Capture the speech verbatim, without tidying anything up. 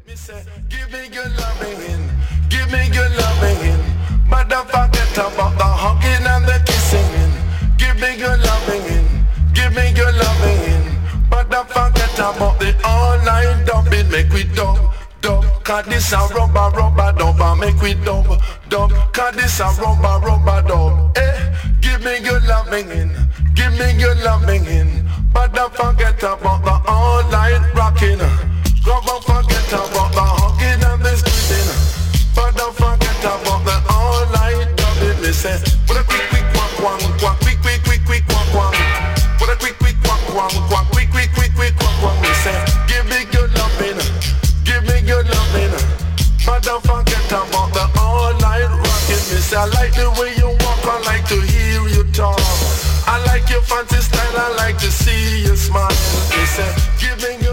Me say, give me your loving, give me your loving, but don't forget about the hugging and the kissing. Give me your loving, give me your loving, but don't forget about the all-night dubbing. Make we dub, dub, cause this a rubber, rubber dub. Make we dub, dub, cause this a rubber, rubber dub. Eh, give me your loving, give me your loving, but don't forget about the all-night rocking. Don't forget about the hugging and the squeezing, but don't forget about the all-night dubbing. Me say, with a quick, quick, quack, quack, quack, quick, quick, quick, quick, quack, quack. With a quick, quick, quack, quack, quack, quick, quick, quick, quick, quack, quack. Me say, give me your loving, give me your loving, but don't forget about the all-night rocking. Me say, I like the way you walk, I like to hear you talk. I like your fancy style, I like to see you smile. Me say, give me